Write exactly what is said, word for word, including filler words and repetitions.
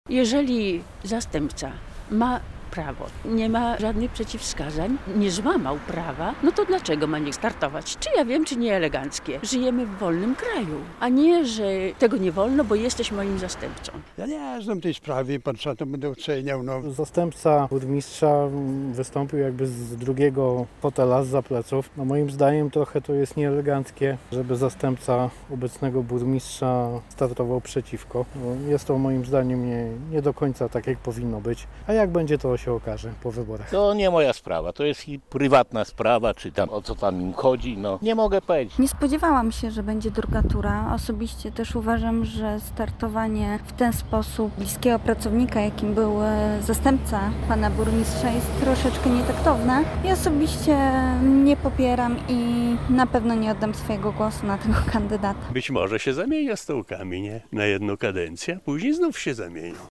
Jeżeli zastępca ma prawo, nie ma żadnych przeciwwskazań, nie złamał prawa, no to dlaczego ma nie startować? Czy ja wiem, czy nie eleganckie? Żyjemy w wolnym kraju, a nie, że tego nie wolno, bo jesteś moim zastępcą. Ja nie znam tej sprawy, pan co to będę oceniał. No. Zastępca burmistrza wystąpił jakby z drugiego fotela, z pleców. No moim zdaniem trochę to jest nieeleganckie, żeby zastępca obecnego burmistrza startował przeciwko. No jest to moim zdaniem nie, nie do końca tak, jak powinno być. A jak będzie, to się okaże po wyborach. To nie moja sprawa, to jest ich prywatna sprawa, czy tam o co tam im chodzi, no nie mogę powiedzieć. Nie spodziewałam się, że będzie druga tura. Osobiście też uważam, że startowanie w ten sposób bliskiego pracownika, jakim był zastępca pana burmistrza, jest troszeczkę nietaktowne. Ja osobiście nie popieram i na pewno nie oddam swojego głosu na tego kandydata. Być może się zamienia stołkami, nie? Na jedną kadencję, a później znów się zamienią.